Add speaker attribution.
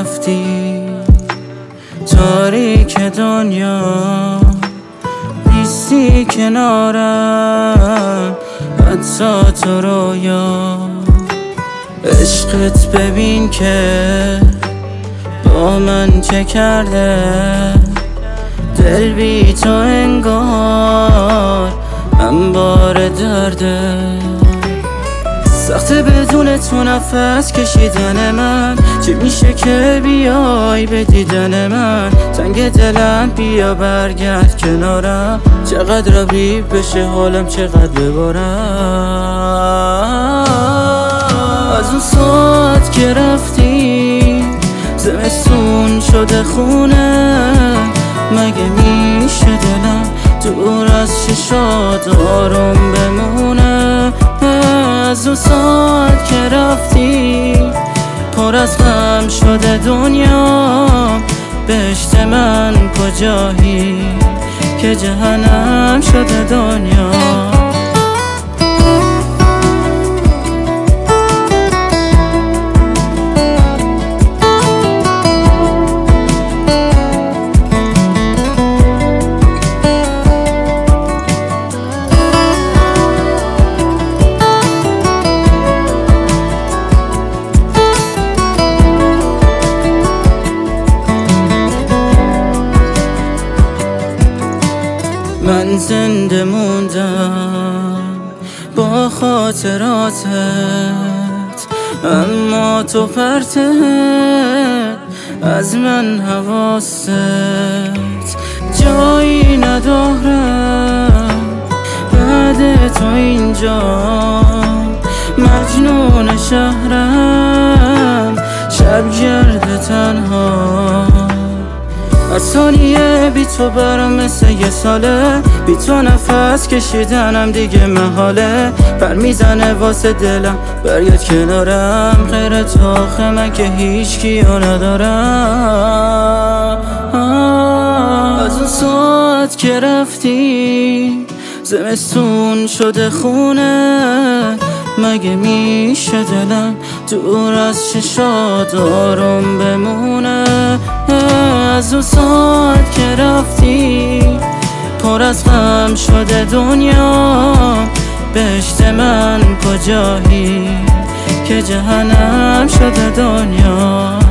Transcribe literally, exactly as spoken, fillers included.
Speaker 1: رفتی تاریک دنیا نیستی کنارم، حتی تو رویا. عشقت ببین که با من چه کرده، دل بی تو انگار انبار درده. سخته بدون تو نفس کشیدن من، چی میشه که بیای به دیدن من؟ تنگ دلم بیا برگرد کنارم، چقدر ربی بشه حالم چقدر ببارم. از اون ساعت که رفتی زمستون شده خونه، مگه میشه دلم دور از چشات آروم بمونه؟ از اون ساعت که رفتی پر از غم شده دنیا، بهشت من کجایی که جهنم شده دنیا. من زنده موندم با خاطراتت، اما تو پرتت از من حواست جایی ندارم بعد تو اینجا. مجنون شهرم شبگرد تنها، هر ثانیه بی تو برام مثل یه ساله، بی تو نفس کشیدنم دیگه محاله. پر میزنه واسه دلم برگرد کنارم، غیر تو آخه من که هیچ کیو ندارم. از اون ساعت که رفتی زمستون شده خونه، مگه میشه دلم دور از چشات آروم بمونه؟ از اون ساعت که رفتی پر از غم شده دنیا، بهشت من کجایی که جهنم شده دنیا.